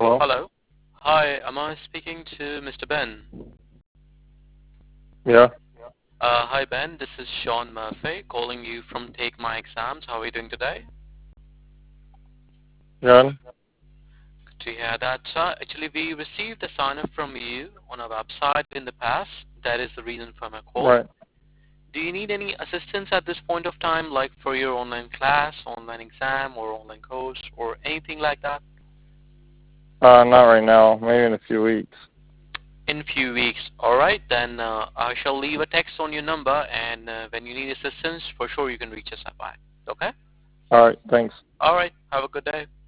Hello? Hello. Hi, am I speaking to Mr. Ben? Yeah, Hi Ben, this is Sean Murphy calling you from Take My Exams. How are you doing today? good. Good to hear that, sir. Actually, we received a sign up from you on our website in the past. That is the reason for my call. Right. Do you need any assistance at this point of time, like for your online class, online exam, or online course, or anything like that? Not right now. Maybe in a few weeks. In few weeks. Alright, then I shall leave a text on your number, and when you need assistance, for sure you can reach us by. Okay? All right. Thanks. Alright, have a good day.